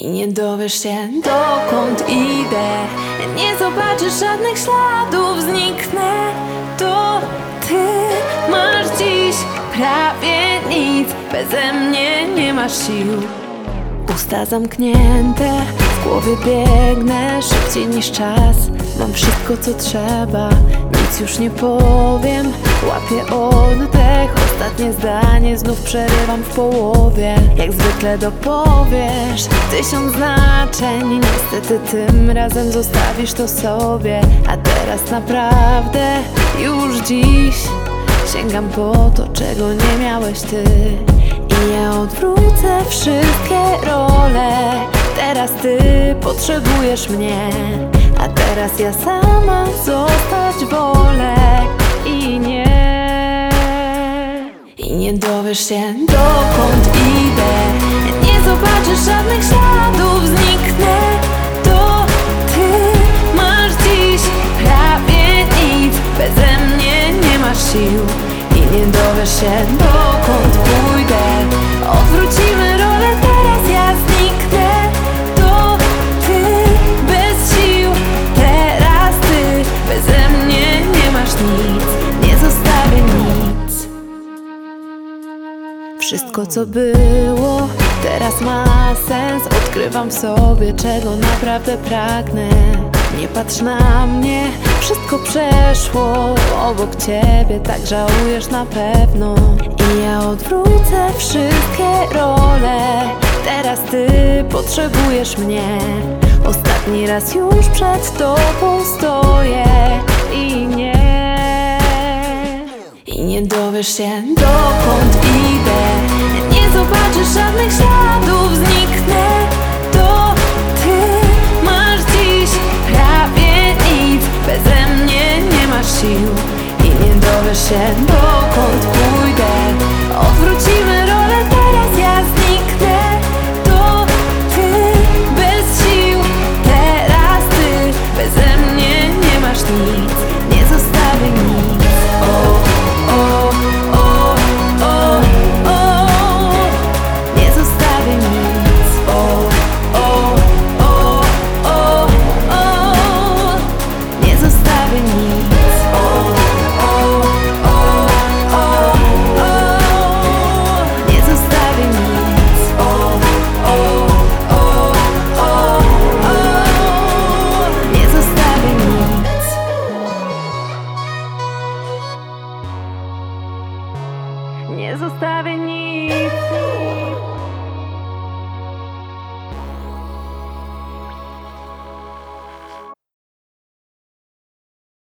I nie dowiesz się, dokąd idę. Nie zobaczysz żadnych śladów, zniknę. To ty masz dziś prawie nic. Beze mnie nie masz sił. Usta zamknięte, w głowie biegnę szybciej niż czas. Mam wszystko co trzeba, nic już nie powiem. Łapię oddech, ostatnie zdanie znów przerywam w połowie. Jak zwykle dopowiesz 1000 znaczeń. Niestety tym razem zostawisz to sobie. A teraz naprawdę już dziś sięgam po to, czego nie miałeś ty. I ja odwrócę wszystkie role. Teraz ty potrzebujesz mnie, a teraz ja sama zostać wolę. I nie dowiesz się, dokąd idę. Nie zobaczysz żadnych śladów, zniknę. To ty masz dziś prawie nic. Beze mnie nie masz sił. I nie dowiesz się, dokąd pójdę. Odwrócimy rolę, teraz ja zniknę. To ty bez sił, teraz ty. Beze mnie nie masz nic, nie zostawię nic. Wszystko co było teraz ma sens. Odkrywam w sobie, czego naprawdę pragnę. Nie patrz na mnie, wszystko przeszło obok ciebie, tak żałujesz na pewno. I ja odwrócę wszystkie role. Teraz ty potrzebujesz mnie. Ostatni raz już przed tobą stoję. I nie dowiesz się, dokąd idę. Nie zobaczysz żadnych śladów, zniknę.